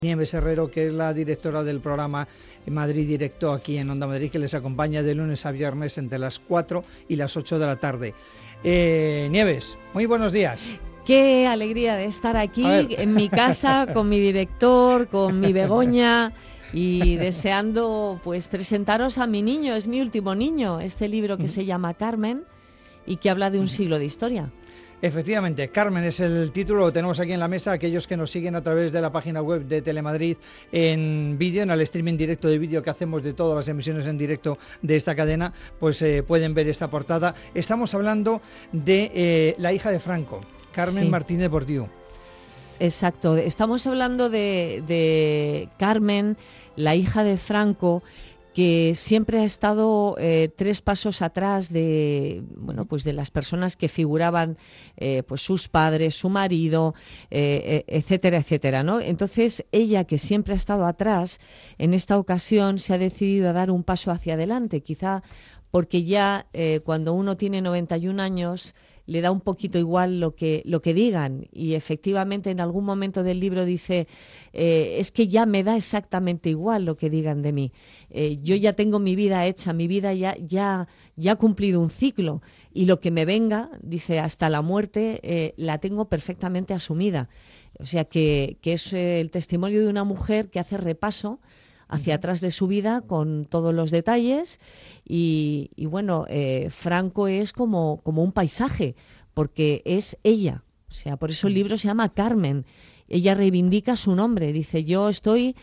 Nieves Herrero, que es la directora del programa Madrid Directo aquí en Onda Madrid, que les acompaña de lunes a viernes entre las 4 y las 8 de la tarde. Nieves, muy buenos días. Qué alegría de estar aquí en mi casa con mi director, con mi Begoña y deseando pues presentaros a mi niño, es mi último niño, este libro que se llama Carmen y que habla de un siglo de historia. Efectivamente, Carmen es el título, lo tenemos aquí en la mesa. Aquellos que nos siguen a través de la página web de Telemadrid en vídeo, en el streaming directo de vídeo que hacemos de todas las emisiones en directo de esta cadena, pues pueden ver esta portada. Estamos hablando de la hija de Franco, Carmen Martínez Bordiú. Exacto, estamos hablando de Carmen, la hija de Franco, que siempre ha estado 3 pasos atrás de, bueno, pues de las personas que figuraban, pues sus padres, su marido, etcétera, etcétera, ¿no? Entonces, ella, que siempre ha estado atrás, en esta ocasión se ha decidido a dar un paso hacia adelante, quizá porque ya cuando uno tiene 91 años le da un poquito igual lo que digan, y efectivamente en algún momento del libro dice es que ya me da exactamente igual lo que digan de mí, yo ya tengo mi vida hecha, mi vida ya ha cumplido un ciclo, y lo que me venga, dice, hasta la muerte la tengo perfectamente asumida. O sea que es el testimonio de una mujer que hace repaso hacia atrás de su vida con todos los detalles y bueno, Franco es como un paisaje, porque es ella. O sea, por eso el libro se llama Carmen. Ella reivindica su nombre, dice, yo estoy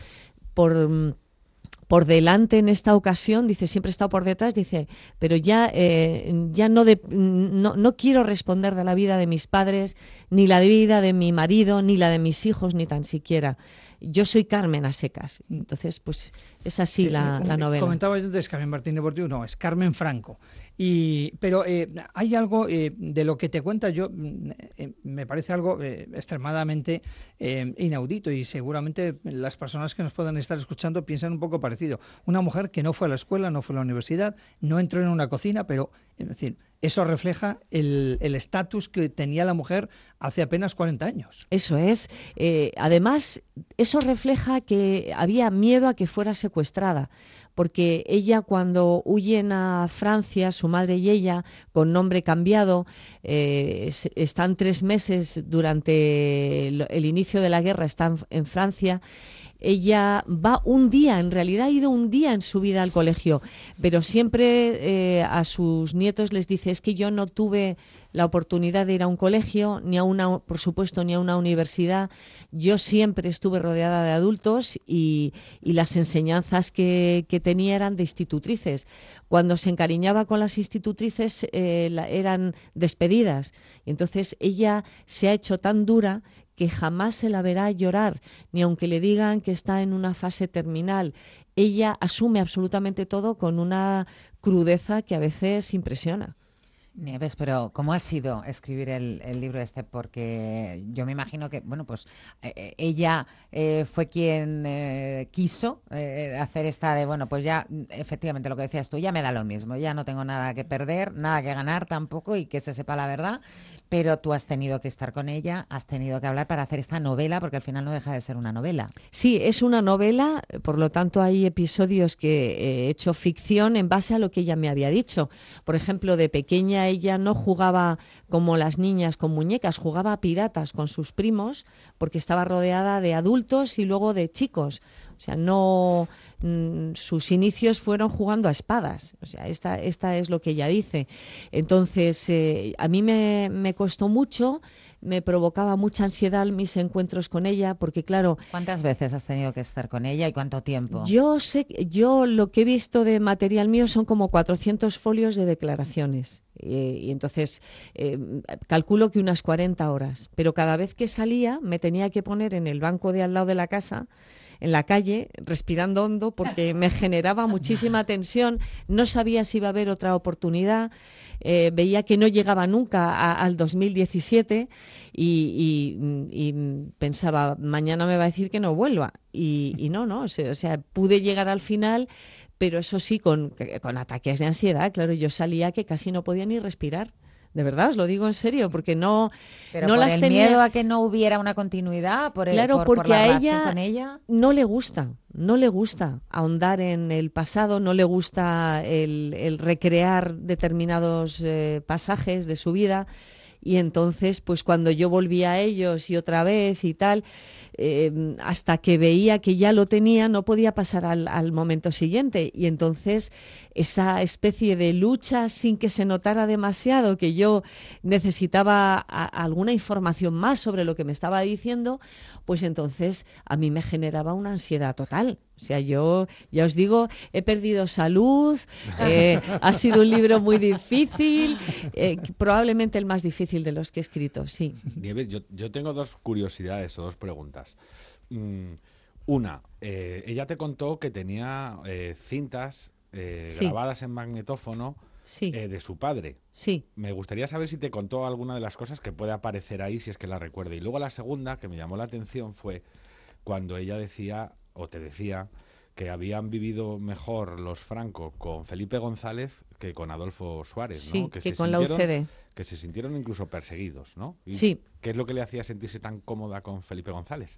por delante en esta ocasión, dice, siempre he estado por detrás, dice, pero ya no quiero responder de la vida de mis padres, ni la vida de mi marido, ni la de mis hijos, ni tan siquiera. Yo soy Carmen a secas. Entonces, pues es así la novela. Comentaba yo antes Carmen Martínez Bordiú, no, es Carmen Franco. Pero hay algo de lo que te cuenta, yo me parece algo extremadamente inaudito, y seguramente las personas que nos puedan estar escuchando piensan un poco parecido. Una mujer que no fue a la escuela, no fue a la universidad, no entró en una cocina, pero es decir, eso refleja el estatus que tenía la mujer hace apenas 40 años. Eso es. Además, eso refleja que había miedo a que fuera secuestrada, porque ella, cuando huyen a Francia, su madre y ella, con nombre cambiado, están 3 meses durante el inicio de la guerra, están en Francia. Ella va un día, en realidad ha ido un día en su vida al colegio, pero siempre a sus nietos les dice, es que yo no tuve la oportunidad de ir a un colegio, por supuesto, ni a una universidad. Yo siempre estuve rodeada de adultos y las enseñanzas que tenía eran de institutrices. Cuando se encariñaba con las institutrices eran despedidas. Entonces ella se ha hecho tan dura que jamás se la verá llorar, ni aunque le digan que está en una fase terminal. Ella asume absolutamente todo con una crudeza que a veces impresiona. Nieves, pero ¿cómo ha sido escribir el libro este? Porque yo me imagino que, bueno, pues ella fue quien quiso hacer esta de, bueno, pues ya, efectivamente, lo que decías tú, ya me da lo mismo, ya no tengo nada que perder, nada que ganar tampoco, y que se sepa la verdad, pero tú has tenido que estar con ella, has tenido que hablar para hacer esta novela, porque al final no deja de ser una novela. Sí, es una novela, por lo tanto hay episodios que he hecho ficción en base a lo que ella me había dicho. Por ejemplo, de pequeña ella no jugaba como las niñas con muñecas, jugaba a piratas con sus primos, porque estaba rodeada de adultos y luego de chicos. O sea, no, sus inicios fueron jugando a espadas. O sea, esta es lo que ella dice. Entonces, a mí me costó mucho, me provocaba mucha ansiedad mis encuentros con ella, porque claro... ¿Cuántas veces has tenido que estar con ella y cuánto tiempo? Yo lo que he visto de material mío son como 400 folios de declaraciones. Y entonces calculo que unas 40 horas. Pero cada vez que salía me tenía que poner en el banco de al lado de la casa, en la calle, respirando hondo, porque me generaba muchísima tensión. No sabía si iba a haber otra oportunidad. Veía que no llegaba nunca al 2017 y pensaba, mañana me va a decir que no vuelva. Y no, o sea, pude llegar al final, pero eso sí, con ataques de ansiedad. Claro, yo salía que casi no podía ni respirar. De verdad, os lo digo en serio, porque no, Pero no por las el tenía. miedo a que no hubiera una continuidad, Claro, por porque la a relación ella con ella. no le gusta ahondar en el pasado, no le gusta el recrear determinados pasajes de su vida. Y entonces, pues cuando yo volví a ellos y otra vez y tal, hasta que veía que ya lo tenía, no podía pasar al momento siguiente. Y entonces esa especie de lucha sin que se notara demasiado, que yo necesitaba alguna información más sobre lo que me estaba diciendo, pues entonces a mí me generaba una ansiedad total. O sea, yo ya os digo, he perdido salud, ha sido un libro muy difícil, probablemente el más difícil de los que he escrito, sí. Nieves, yo tengo dos curiosidades o dos preguntas. Una, ella te contó que tenía cintas Sí. grabadas en magnetófono Sí, de su padre. sí. Me gustaría saber si te contó alguna de las cosas que puede aparecer ahí, si es que la recuerda. Y luego la segunda, que me llamó la atención, fue cuando ella decía, o te decía, que habían vivido mejor los Franco con Felipe González que con Adolfo Suárez, Sí, ¿no? que se con la UCD. que se sintieron incluso perseguidos, ¿no? ¿Y Sí. qué es lo que le hacía sentirse tan cómoda con Felipe González?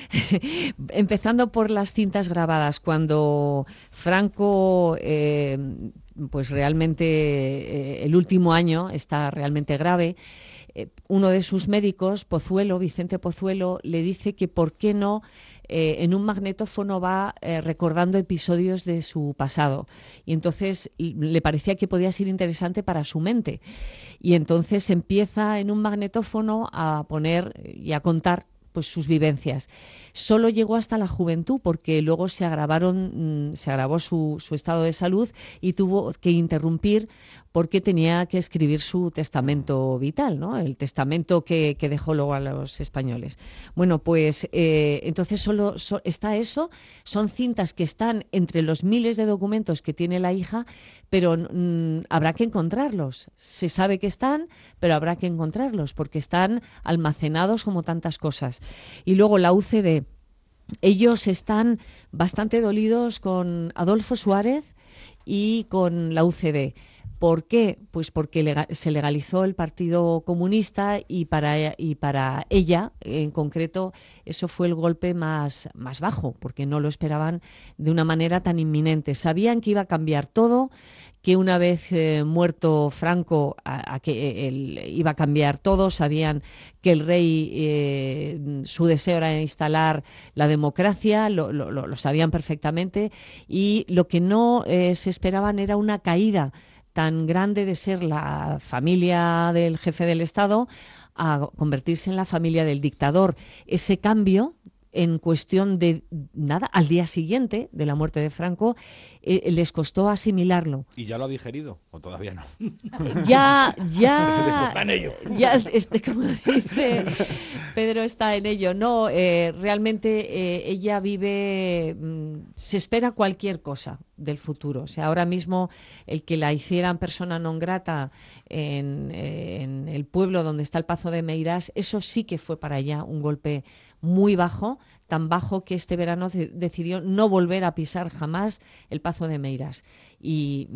Empezando por las cintas grabadas, cuando Franco, pues realmente el último año está realmente grave, uno de sus médicos, Pozuelo, Vicente Pozuelo, le dice que por qué no en un magnetófono va recordando episodios de su pasado. Y entonces le parecía que podía ser interesante para su mente. Y entonces empieza en un magnetófono a poner y a contar pues sus vivencias. Solo llegó hasta la juventud porque luego se agravó su estado de salud y tuvo que interrumpir porque tenía que escribir su testamento vital, ¿no? El testamento que dejó luego a los españoles. Bueno, pues entonces solo está eso. Son cintas que están entre los miles de documentos que tiene la hija, pero habrá que encontrarlos. Se sabe que están, pero habrá que encontrarlos porque están almacenados como tantas cosas. Y luego la UCD. Ellos están bastante dolidos con Adolfo Suárez y con la UCD. ¿Por qué? Pues porque se legalizó el Partido Comunista y para ella, en concreto, eso fue el golpe más bajo, porque no lo esperaban de una manera tan inminente. Sabían que iba a cambiar todo, que una vez muerto Franco, iba a cambiar todo. Sabían que el rey, su deseo era instalar la democracia, lo sabían perfectamente, y lo que no se esperaban era una caída tan grande de ser la familia del jefe del Estado a convertirse en la familia del dictador. Ese cambio, en cuestión de nada, al día siguiente de la muerte de Franco, les costó asimilarlo. ¿Y ya lo ha digerido o todavía no? Ya, Está en ello. ya, como dice Pedro, está en ello. No, realmente ella vive, se espera cualquier cosa del futuro. O sea, ahora mismo el que la hicieran persona non grata en el pueblo donde está el Pazo de Meirás, eso sí que fue para ella un golpe muy bajo, tan bajo que este verano decidió no volver a pisar jamás el Pazo de Meirás. Y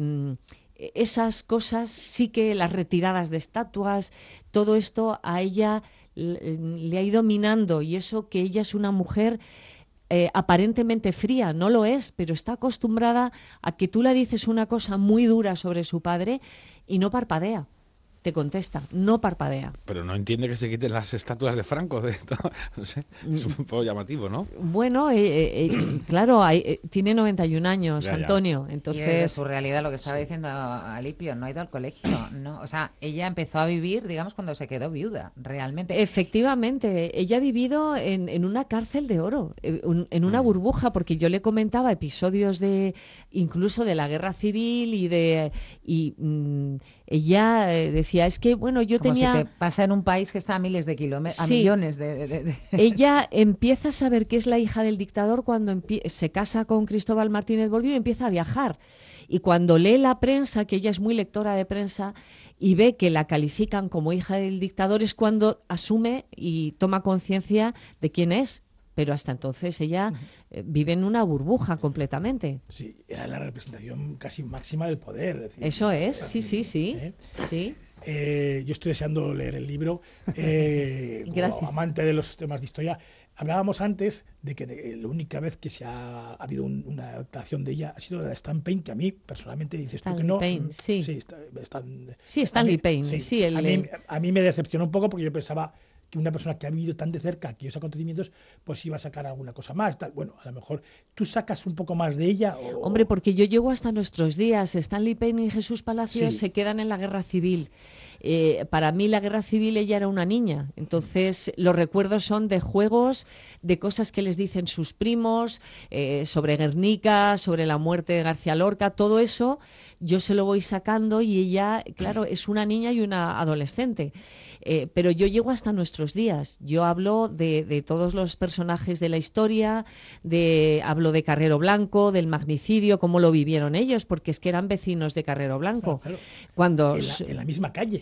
esas cosas sí que, las retiradas de estatuas, todo esto a ella le ha ido minando, y eso que ella es una mujer aparentemente fría, no lo es, pero está acostumbrada a que tú le dices una cosa muy dura sobre su padre y no parpadea. Te contesta, no parpadea. Pero no entiende que se quiten las estatuas de Franco. No sé, es un poco llamativo, ¿no? Bueno, claro, tiene 91 años, Ya. Antonio. Y desde Entonces, su realidad, lo que estaba diciendo Alipio, no ha ido al colegio, ¿no? O sea, ella empezó a vivir, digamos, cuando se quedó viuda, realmente. efectivamente, ella ha vivido en una cárcel de oro, en una burbuja, porque yo le comentaba episodios incluso de la guerra civil ella decía, es que, bueno, yo Como tenía... si te pasa en un país que está a miles de kilómetros, a Sí. millones de... Ella empieza a saber que es la hija del dictador cuando se casa con Cristóbal Martínez Bordillo y empieza a viajar. Y cuando lee la prensa, que ella es muy lectora de prensa, y ve que la califican como hija del dictador, es cuando asume y toma conciencia de quién es. Pero hasta entonces ella vive en una burbuja completamente. Sí, era la representación casi máxima del poder. Es decir, Eso es, sí. ¿eh? Sí. yo estoy deseando leer el libro. Gracias. Como amante de los temas de historia, hablábamos antes de que la única vez que ha habido una adaptación de ella ha sido la de Stan Payne, que a mí personalmente dices tú que no. Stanley Payne, sí. Sí, Stanley Payne, sí. A mí me decepcionó un poco porque yo pensaba que una persona que ha vivido tan de cerca aquellos acontecimientos, pues iba a sacar alguna cosa más. Tal. Bueno, a lo mejor tú sacas un poco más de ella. Hombre, porque yo llego hasta nuestros días. Stanley Payne y Jesús Palacios se quedan en la Guerra Civil. Para mí la Guerra Civil ella era una niña, entonces los recuerdos son de juegos, de cosas que les dicen sus primos, sobre Guernica, sobre la muerte de García Lorca, todo eso yo se lo voy sacando y ella, claro, es una niña y una adolescente. Pero yo llego hasta nuestros días. Yo hablo de todos los personajes de la historia, hablo de Carrero Blanco, del magnicidio, cómo lo vivieron ellos, porque es que eran vecinos de Carrero Blanco. Claro. Cuando en la misma calle.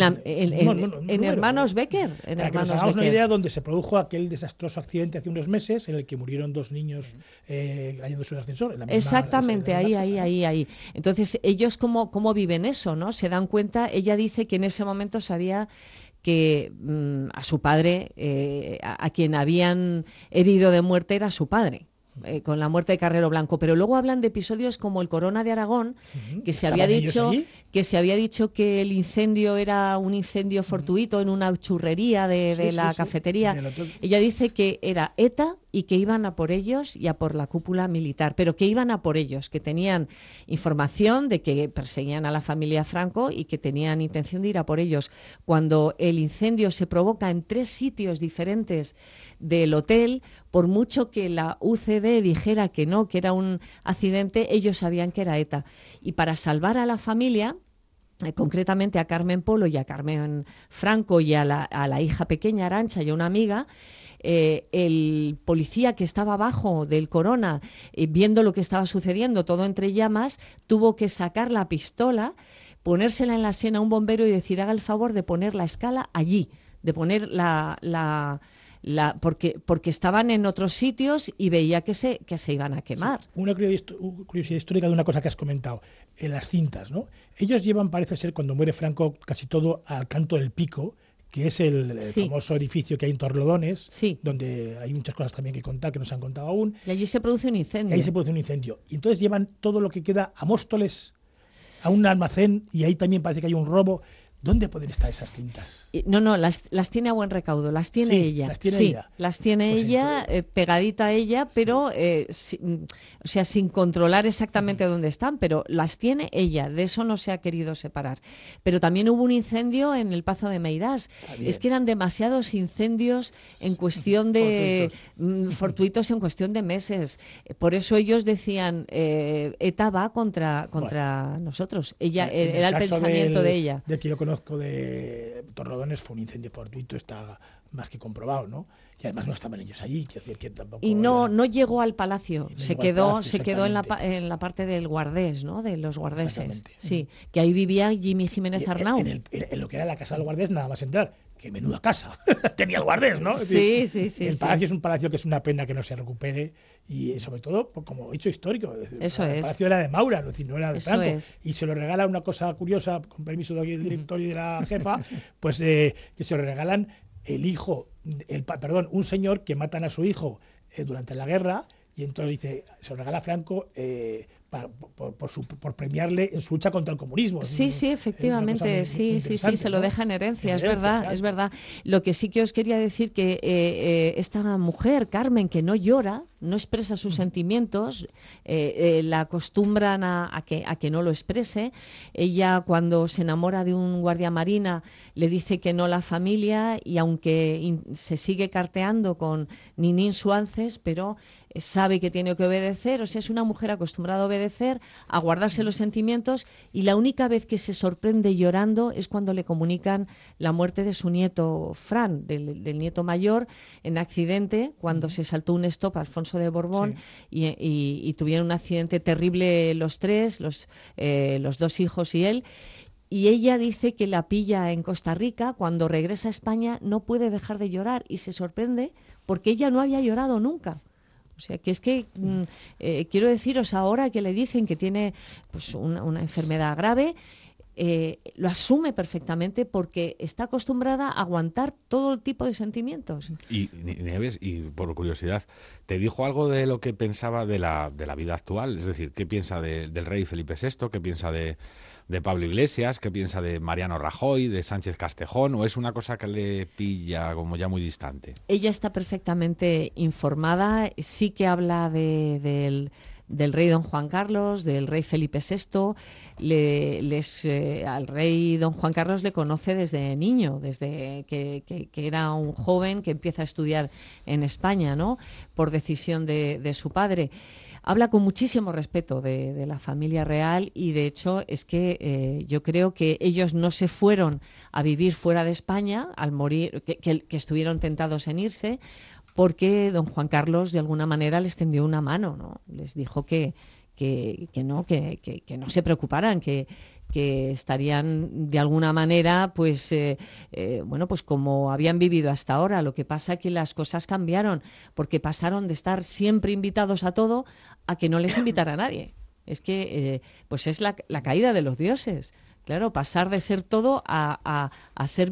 En Hermanos Becker. Para que nos hagamos una idea, donde se produjo aquel desastroso accidente hace unos meses en el que murieron 2 niños cayéndose en un ascensor. Exactamente, ahí. Entonces, ellos cómo viven eso, ¿no? Se dan cuenta, ella dice que en ese momento sabía que a su padre, a quien habían herido de muerte era su padre. Con la muerte de Carrero Blanco, pero luego hablan de episodios como el Corona de Aragón, que se había dicho que el incendio era un incendio fortuito en una churrería de la cafetería. Ella dice que era ETA y que iban a por ellos y a por la cúpula militar, pero que iban a por ellos, que tenían información de que perseguían a la familia Franco y que tenían intención de ir a por ellos. Cuando el incendio se provoca en 3 sitios diferentes del hotel, por mucho que la UCD dijera que no, que era un accidente, ellos sabían que era ETA. Y para salvar a la familia, concretamente a Carmen Polo y a Carmen Franco y a la hija pequeña Arantxa y a una amiga, el policía que estaba abajo del Corona, viendo lo que estaba sucediendo, todo entre llamas, tuvo que sacar la pistola, ponérsela en la sien a un bombero y decir, haga el favor de poner la escala allí, de poner porque estaban en otros sitios y veía que se iban a quemar. Sí. Una curiosidad histórica de una cosa que has comentado, en las cintas, ¿no? Ellos llevan, parece ser, cuando muere Franco, casi todo al Canto del Pico, que es el famoso edificio que hay en Torlodones, donde hay muchas cosas también que contar, que no se han contado aún. Y allí se produce un incendio. Y entonces llevan todo lo que queda a Móstoles, a un almacén, y ahí también parece que hay un robo. ¿Dónde pueden estar esas cintas? No, las tiene a buen recaudo, las tiene ella. Las tiene pues ella, entonces, pegadita a ella, pero sin controlar exactamente dónde están, pero las tiene ella, de eso no se ha querido separar. Pero también hubo un incendio en el Pazo de Meirás. Es que eran demasiados incendios en cuestión de fortuitos en cuestión de meses. Por eso ellos decían, ETA va contra nosotros. Ella era el pensamiento de ella. De que yo conozco de Torrelodones fue un incendio fortuito, está más que comprobado, ¿no? Y además no estaban ellos allí, quiero decir que tampoco. Y no llegó al palacio, se quedó en la parte del guardés, ¿no? De los guardeses. Sí, que ahí vivía Jimmy Jiménez Arnau. En lo que era la casa del guardés, nada más entrar. Qué menuda casa tenía el guardés, ¿no? Sí. El palacio es un palacio que es una pena que no se recupere y sobre todo como hecho histórico. Eso el palacio era de Maura, no era de Eso Franco. Es. Y se lo regala una cosa curiosa, con permiso del director y de la jefa, pues que se lo regalan un señor que matan a su hijo durante la guerra y entonces dice, se lo regala a Franco por premiarle en su lucha contra el comunismo. Sí, efectivamente, sí, se lo deja en herencia, es verdad. Lo que sí que os quería decir que esta mujer, Carmen, que no llora, no expresa sus sentimientos, la acostumbran a que no lo exprese. Ella, cuando se enamora de un guardia marina, le dice que no la familia y aunque se sigue carteando con Ninín Suances, pero sabe que tiene que obedecer, o sea, es una mujer acostumbrada a obedecer, a guardarse los sentimientos, y la única vez que se sorprende llorando es cuando le comunican la muerte de su nieto Fran, del nieto mayor, en accidente, cuando se saltó un stop a Alfonso de Borbón y tuvieron un accidente terrible los tres, los 2 hijos y él. Y ella dice que la pilla en Costa Rica, cuando regresa a España no puede dejar de llorar y se sorprende porque ella no había llorado nunca. O sea, que es que quiero deciros ahora que le dicen que tiene pues una enfermedad grave, lo asume perfectamente porque está acostumbrada a aguantar todo tipo de sentimientos. Y Nieves, y por curiosidad, ¿te dijo algo de lo que pensaba de la vida actual? Es decir, ¿qué piensa del rey Felipe VI? ¿Qué piensa de Pablo Iglesias? ¿Qué piensa de Mariano Rajoy? ¿De Sánchez Castejón? ¿O es una cosa que le pilla como ya muy distante? Ella está perfectamente informada, sí que habla del rey don Juan Carlos, del rey Felipe VI. Al rey don Juan Carlos le conoce desde niño, desde que era un joven que empieza a estudiar en España, ¿no? Por decisión de su padre. Habla con muchísimo respeto de la familia real y, de hecho, es que yo creo que ellos no se fueron a vivir fuera de España al morir, que estuvieron tentados en irse, porque don Juan Carlos de alguna manera les tendió una mano, ¿no? Les dijo que no se preocuparan, que estarían de alguna manera pues pues como habían vivido hasta ahora. Lo que pasa es que las cosas cambiaron, porque pasaron de estar siempre invitados a todo a que no les invitara a nadie. Es que pues es la caída de los dioses. Claro, pasar de ser todo a ser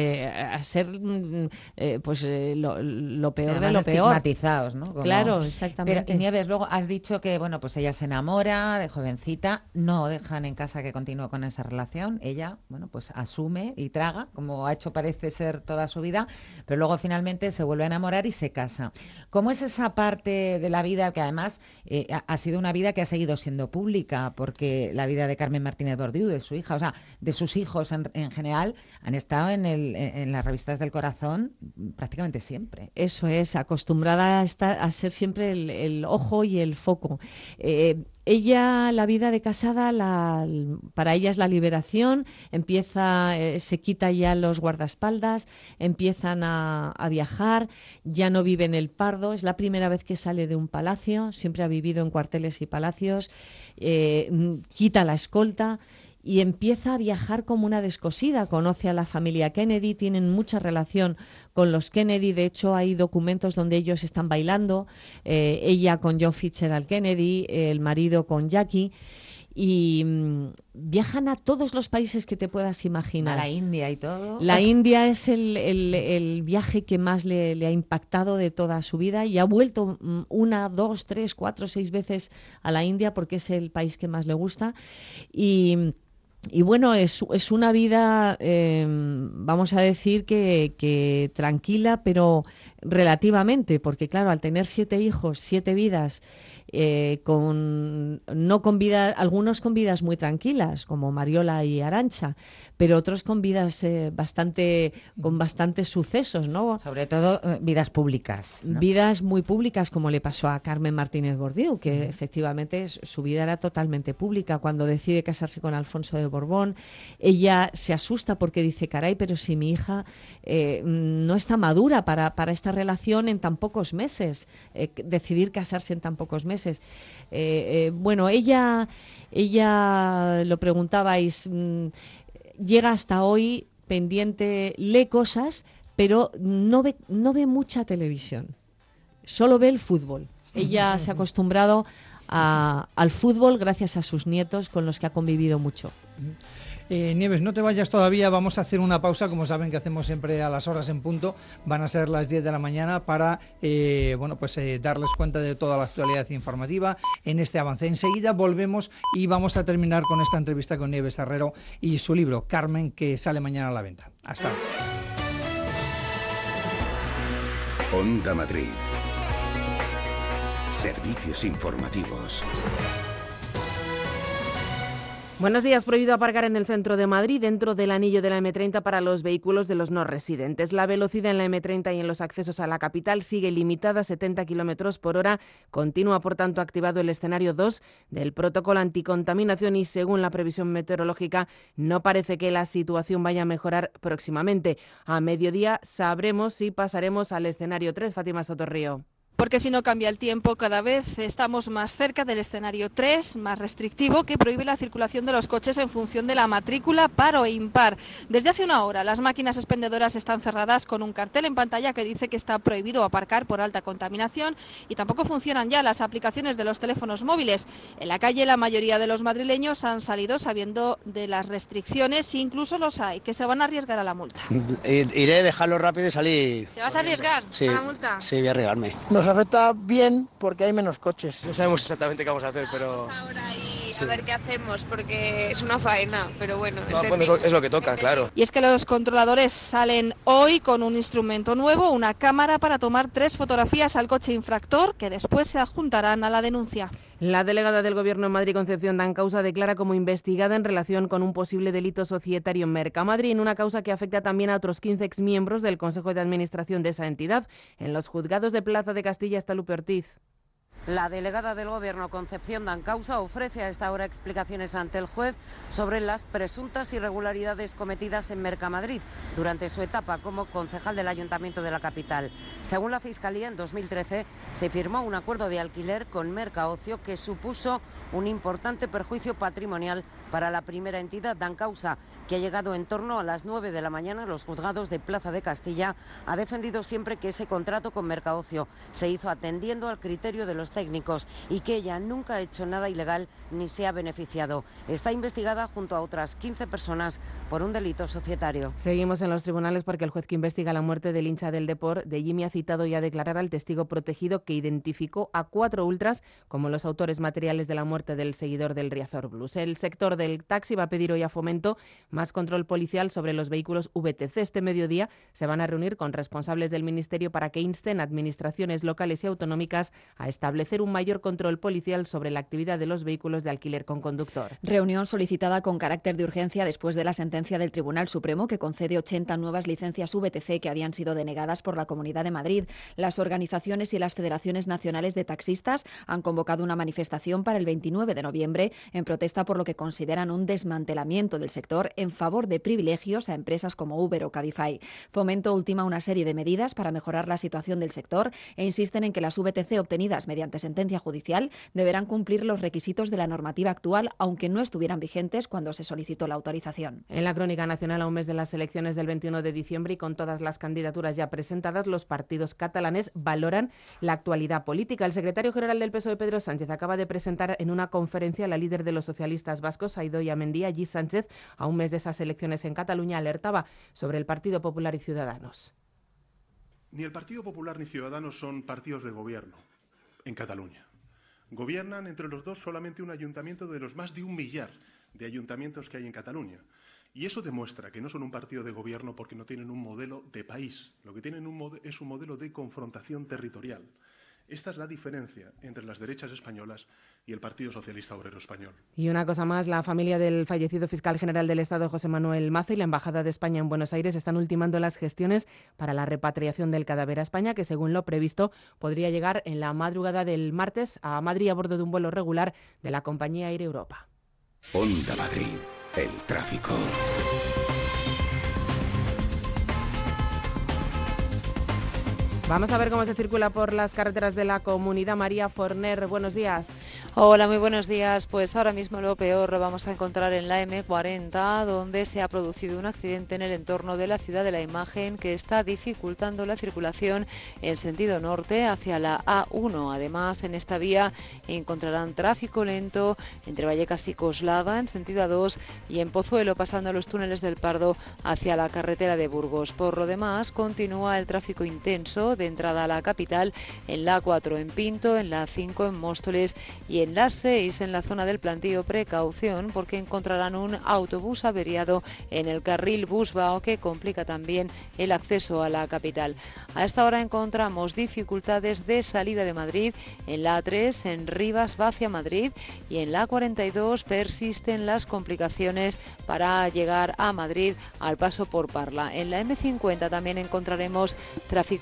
lo peor de lo peor. Estigmatizados, ¿no? Claro, exactamente. Pero, Nieves, luego has dicho que, bueno, pues ella se enamora de jovencita, no dejan en casa que continúe con esa relación, ella, bueno, pues asume y traga, como ha hecho parece ser toda su vida, pero luego finalmente se vuelve a enamorar y se casa. ¿Cómo es esa parte de la vida que además ha sido una vida que ha seguido siendo pública? Porque la vida de Carmen Martínez Bordiú, de su hija, o sea, de sus hijos en general, han estado en las revistas del corazón prácticamente siempre. Eso es, acostumbrada a ser siempre el ojo y el foco. Ella, la vida de casada, para ella es la liberación, se quita ya los guardaespaldas, empiezan a viajar, ya no vive en el Pardo, es la primera vez que sale de un palacio, siempre ha vivido en cuarteles y palacios, quita la escolta y empieza a viajar como una descosida. Conoce a la familia Kennedy, tienen mucha relación con los Kennedy. De hecho, hay documentos donde ellos están bailando, ella con John Fitzgerald Kennedy, el marido con Jackie, y viajan a todos los países que te puedas imaginar. A la India y todo. La India es el viaje que más le ha impactado de toda su vida, y ha vuelto 1, 2, 3, 4, 6 veces a la India porque es el país que más le gusta. Y bueno, es una vida, vamos a decir que tranquila, pero relativamente, porque claro, al tener 7 hijos, 7 vidas, algunos con vidas muy tranquilas, como Mariola y Arantxa, pero otros con vidas con bastantes sucesos, ¿no? Sobre todo vidas públicas, ¿no? Vidas muy públicas, como le pasó a Carmen Martínez Bordiú, que efectivamente su vida era totalmente pública. Cuando decide casarse con Alfonso de Borbón, ella se asusta porque dice, caray, pero si mi hija no está madura para esta relación en tan pocos meses, decidir casarse en tan pocos meses. Bueno, ella lo preguntabais, llega hasta hoy pendiente, lee cosas, pero no ve mucha televisión, solo ve el fútbol. Ella se ha acostumbrado al fútbol gracias a sus nietos, con los que ha convivido mucho. Nieves, no te vayas todavía, vamos a hacer una pausa, como saben que hacemos siempre a las horas en punto, van a ser las 10 de la mañana para darles cuenta de toda la actualidad informativa en este avance. Enseguida volvemos y vamos a terminar con esta entrevista con Nieves Herrero y su libro Carmen, que sale mañana a la venta. Hasta ahora. Onda Madrid. Servicios informativos. Buenos días. Prohibido aparcar en el centro de Madrid, dentro del anillo de la M30 para los vehículos de los no residentes. La velocidad en la M30 y en los accesos a la capital sigue limitada a 70 km por hora. Continúa, por tanto, activado el escenario 2 del protocolo anticontaminación y, según la previsión meteorológica, no parece que la situación vaya a mejorar próximamente. A mediodía sabremos si pasaremos al escenario 3. Fátima Sotorrío. Porque si no cambia el tiempo, cada vez estamos más cerca del escenario 3, más restrictivo, que prohíbe la circulación de los coches en función de la matrícula par o impar. Desde hace una hora, las máquinas expendedoras están cerradas con un cartel en pantalla que dice que está prohibido aparcar por alta contaminación, y tampoco funcionan ya las aplicaciones de los teléfonos móviles. En la calle, la mayoría de los madrileños han salido sabiendo de las restricciones, e incluso los hay que se van a arriesgar a la multa. Iré a dejarlo rápido y salir. ¿Te vas a arriesgar a la multa? Sí, voy a arriesgarme. Nos afecta bien porque hay menos coches. No sabemos exactamente qué vamos a hacer, pero... Vamos ahora y a ver qué hacemos, porque es una faena, pero bueno. Es lo que toca, claro. Y es que los controladores salen hoy con un instrumento nuevo, una cámara para tomar 3 fotografías al coche infractor, que después se adjuntarán a la denuncia. La delegada del Gobierno en Madrid, Concepción Dancausa, declara como investigada en relación con un posible delito societario en Mercamadrid, en una causa que afecta también a otros 15 exmiembros del Consejo de Administración de esa entidad. En los juzgados de Plaza de Castilla está Lupe Ortiz. La delegada del Gobierno, Concepción Dancausa, ofrece a esta hora explicaciones ante el juez sobre las presuntas irregularidades cometidas en Mercamadrid durante su etapa como concejal del Ayuntamiento de la capital. Según la Fiscalía, en 2013 se firmó un acuerdo de alquiler con Mercaocio que supuso un importante perjuicio patrimonial para la primera entidad. Dancausa, que ha llegado en torno a las 9 de la mañana a los juzgados de Plaza de Castilla, ha defendido siempre que ese contrato con Mercaocio se hizo atendiendo al criterio de los técnicos y que ella nunca ha hecho nada ilegal ni se ha beneficiado. Está investigada junto a otras 15 personas por un delito societario. Seguimos en los tribunales porque el juez que investiga la muerte del hincha del Depor, de Jimmy, ha citado ya a declarar al testigo protegido que identificó a 4 ultras como los autores materiales de la muerte del seguidor del Riazor Blues. El sector del taxi va a pedir hoy a Fomento más control policial sobre los vehículos VTC. Este mediodía se van a reunir con responsables del Ministerio para que insten a administraciones locales y autonómicas a establecer un mayor control policial sobre la actividad de los vehículos de alquiler con conductor. Reunión solicitada con carácter de urgencia después de la sentencia del Tribunal Supremo que concede 80 nuevas licencias VTC que habían sido denegadas por la Comunidad de Madrid. Las organizaciones y las federaciones nacionales de taxistas han convocado una manifestación para el 29 de noviembre en protesta por lo que consideran un desmantelamiento del sector en favor de privilegios a empresas como Uber o Cabify. Fomento ultima una serie de medidas para mejorar la situación del sector e insisten en que las VTC obtenidas mediante sentencia judicial deberán cumplir los requisitos de la normativa actual, aunque no estuvieran vigentes cuando se solicitó la autorización. En la crónica nacional, a un mes de las elecciones del 21 de diciembre y con todas las candidaturas ya presentadas, los partidos catalanes valoran la actualidad política. El secretario general del PSOE, Pedro Sánchez, acaba de presentar en una conferencia a la líder de los socialistas vascos, Idoia Mendia. Allí Sánchez, a un mes de esas elecciones en Cataluña, alertaba sobre el Partido Popular y Ciudadanos. Ni el Partido Popular ni Ciudadanos son partidos de gobierno en Cataluña. Gobiernan entre los dos solamente un ayuntamiento de los más de 1 millar de ayuntamientos que hay en Cataluña. Y eso demuestra que no son un partido de gobierno porque no tienen un modelo de país. Lo que tienen es un modelo de confrontación territorial. Esta es la diferencia entre las derechas españolas y el Partido Socialista Obrero Español. Y una cosa más, la familia del fallecido fiscal general del Estado, José Manuel Maza, y la Embajada de España en Buenos Aires están ultimando las gestiones para la repatriación del cadáver a España, que según lo previsto podría llegar en la madrugada del martes a Madrid a bordo de un vuelo regular de la compañía Air Europa. Onda Madrid, el tráfico. Vamos a ver cómo se circula por las carreteras de la comunidad. María Forner, buenos días. Hola, muy buenos días. Pues ahora mismo lo peor lo vamos a encontrar en la M40, donde se ha producido un accidente en el entorno de la Ciudad de la Imagen que está dificultando la circulación en sentido norte hacia la A1. Además, en esta vía encontrarán tráfico lento entre Vallecas y Coslada en sentido A2 y en Pozuelo pasando los túneles del Pardo hacia la carretera de Burgos. Por lo demás, continúa el tráfico intenso de entrada a la capital en la A4 en Pinto, en la A5 en Móstoles y en la 6 en la zona del Plantío. Precaución porque encontrarán un autobús averiado en el carril Busbao que complica también el acceso a la capital. A esta hora encontramos dificultades de salida de Madrid en la A3 en Rivas va hacia Madrid y en la A42 persisten las complicaciones para llegar a Madrid al paso por Parla. En la M50 también encontraremos tráfico intenso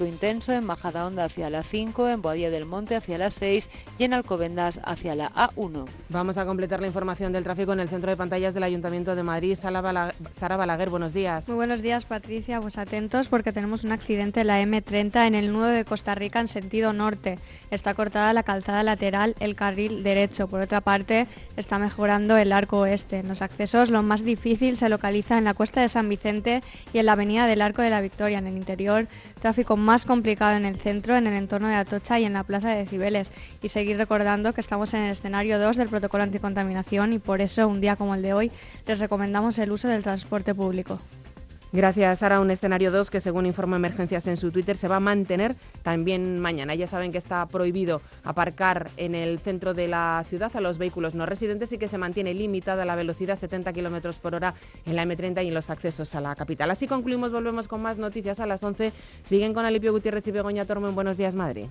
Alonso, en Majadahonda hacia la 5, en Boadilla del Monte hacia la 6 y en Alcobendas hacia la A1. Vamos a completar la información del tráfico en el centro de pantallas del Ayuntamiento de Madrid. Sara Balaguer, buenos días. Muy buenos días, Patricia. Pues atentos porque tenemos un accidente en la M30 en el nudo de Costa Rica en sentido norte. Está cortada la calzada lateral, el carril derecho. Por otra parte, está mejorando el arco oeste. En los accesos, lo más difícil se localiza en la Cuesta de San Vicente y en la avenida del Arco de la Victoria. En el interior, tráfico más complicado en el centro, en el entorno de Atocha y en la Plaza de Cibeles. Y seguir recordando que estamos en el escenario 2 del protocolo anticontaminación y por eso, un día como el de hoy, les recomendamos el uso del transporte público. Gracias, Sara. Un escenario 2 que, según informa Emergencias en su Twitter, se va a mantener también mañana. Ya saben que está prohibido aparcar en el centro de la ciudad a los vehículos no residentes y que se mantiene limitada la velocidad 70 km por hora en la M30 y en los accesos a la capital. Así concluimos, volvemos con más noticias a las 11. Siguen con Alipio Gutiérrez y Begoña Tormo en Buenos Días, Madrid.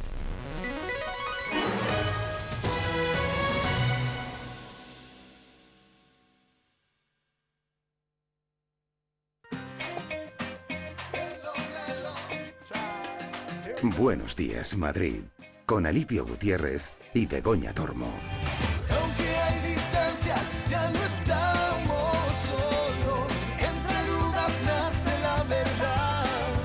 Buenos días, Madrid, con Alipio Gutiérrez y Begoña Tormo. Aunque hay distancias, ya no estamos solos. Entre dudas nace la verdad.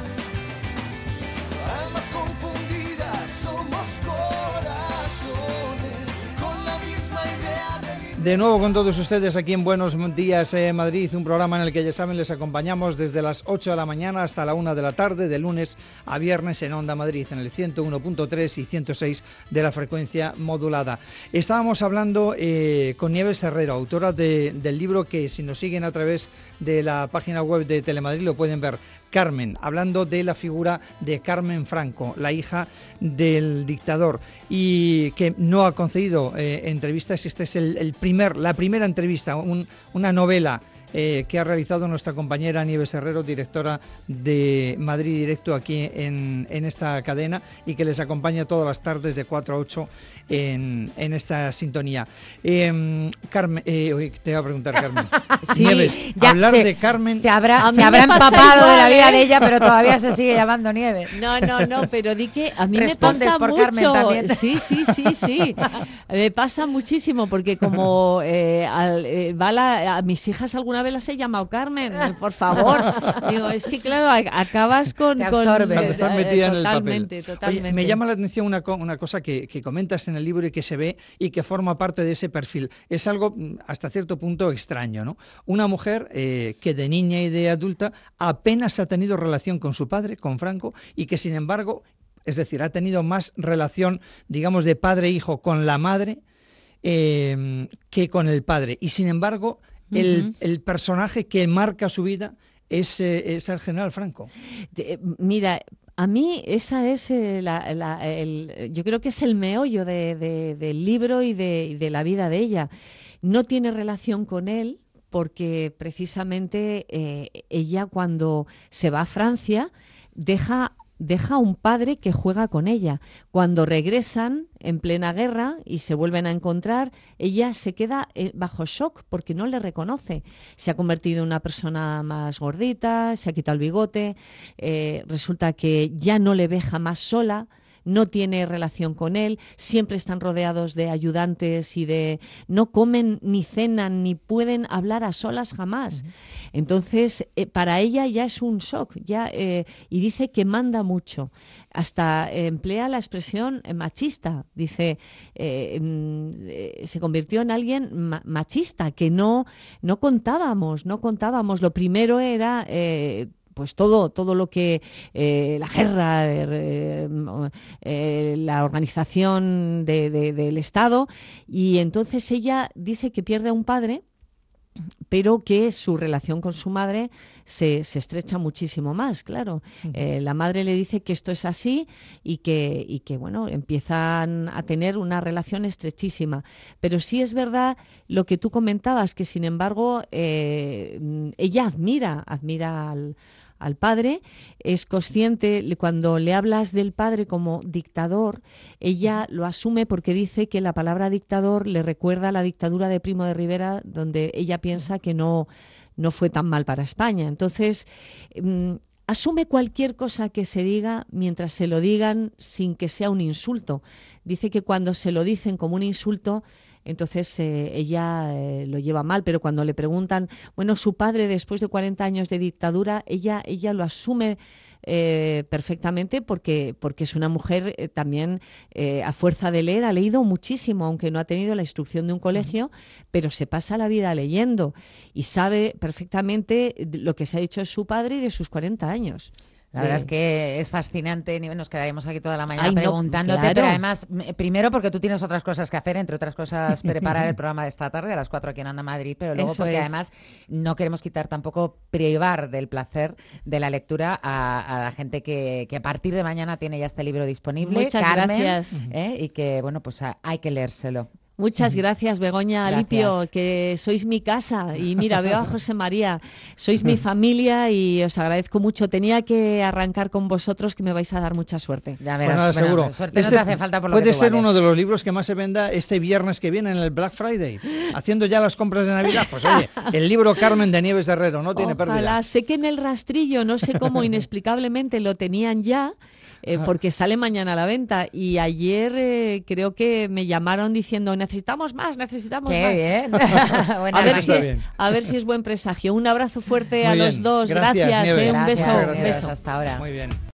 Almas confundidas, somos corazones con la misma idea de... De nuevo con todos ustedes aquí en Buenos Días Madrid, un programa en el que ya saben les acompañamos desde las 8 de la mañana hasta la 1 de la tarde, de lunes a viernes en Onda Madrid, en el 101.3 y 106 de la frecuencia modulada. Estábamos hablando con Nieves Herrero, autora del libro que, si nos siguen a través de la página web de Telemadrid, lo pueden ver, Carmen, hablando de la figura de Carmen Franco, la hija del dictador, y que no ha concedido entrevistas. Esta es la primera entrevista, una novela que ha realizado nuestra compañera Nieves Herrero, directora de Madrid Directo aquí en esta cadena, y que les acompaña todas las tardes de 4 a 8 en esta sintonía. Carmen, te voy a preguntar, Carmen. Sí, Nieves, hablar de Carmen... Se habrá empapado de la vida de ella, pero todavía se sigue llamando Nieves. No, pero di que a mí Respondes me pasa por mucho. Carmen también. Sí. Me pasa muchísimo, porque como a mis hijas alguna vez las he llamado Carmen, por favor. Digo, es que claro, acabas con... Te absorbe. Al estar metida en el totalmente. Oye, me llama la atención una cosa que comentas en el libro y que se ve y que forma parte de ese perfil. Es algo hasta cierto punto extraño, ¿no? Una mujer que de niña y de adulta apenas ha tenido relación con su padre, con Franco, y que sin embargo, es decir, ha tenido más relación, digamos, de padre-hijo con la madre que con el padre. Y sin embargo, el personaje que marca su vida es el general Franco. Mira, a mí esa es yo creo que es el meollo del libro y de la vida de ella. No tiene relación con él porque precisamente ella, cuando se va a Francia, deja a un padre que juega con ella. Cuando regresan en plena guerra y se vuelven a encontrar, ella se queda bajo shock porque no le reconoce. Se ha convertido en una persona más gordita, se ha quitado el bigote, resulta que ya no le ve jamás sola, no tiene relación con él, siempre están rodeados de ayudantes y no comen ni cenan ni pueden hablar a solas jamás. Entonces, para ella ya es un shock, y dice que manda mucho. Hasta emplea la expresión machista. Dice, se convirtió en alguien machista, que no contábamos. Lo primero era... pues todo lo que la guerra, la organización del Estado, y entonces ella dice que pierde a un padre, pero que su relación con su madre se estrecha muchísimo más, claro. La madre le dice que esto es así y que bueno, empiezan a tener una relación estrechísima. Pero sí es verdad lo que tú comentabas, que sin embargo ella admira al padre, es consciente, cuando le hablas del padre como dictador, ella lo asume porque dice que la palabra dictador le recuerda a la dictadura de Primo de Rivera, donde ella piensa que no fue tan mal para España. Entonces, asume cualquier cosa que se diga mientras se lo digan sin que sea un insulto. Dice que cuando se lo dicen como un insulto, entonces ella lo lleva mal, pero cuando le preguntan, bueno, su padre después de 40 años de dictadura, ella lo asume perfectamente porque es una mujer también a fuerza de leer, ha leído muchísimo, aunque no ha tenido la instrucción de un colegio, pero se pasa la vida leyendo y sabe perfectamente lo que se ha dicho de su padre y de sus 40 años. La verdad es que es fascinante, nos quedaremos aquí toda la mañana Ay, no, preguntándote, claro. pero además, primero porque tú tienes otras cosas que hacer, entre otras cosas preparar el programa de esta tarde a las 4 aquí en Onda Madrid, pero luego Eso porque es. además no queremos quitar tampoco, privar del placer de la lectura a la gente que a partir de mañana tiene ya este libro disponible, Muchas Carmen, gracias. y que, bueno, pues hay que leérselo. Muchas gracias, Begoña, Alipio, Gracias. que sois mi casa. Y mira, veo a José María, sois mi familia y os agradezco mucho. Tenía que arrancar con vosotros, que me vais a dar mucha suerte. Ya Pues nada, seguro. Suerte no te hace falta por lo que puede tú ser vales. uno de los libros que más se venda este viernes que viene en el Black Friday. Haciendo ya las compras de Navidad. Pues oye, el libro Carmen de Nieves Herrero no tiene Ojalá. pérdida. Sé que en el rastrillo, no sé cómo inexplicablemente lo tenían ya, porque sale mañana a la venta. Y ayer creo que me llamaron diciendo, necesitamos más. Qué bien. Buena a, ver noticia. a ver si es buen presagio. Un abrazo fuerte Muy a bien. los dos. Gracias, Nieves. Nieves. Un beso. Gracias, Un beso. hasta ahora. Muy bien.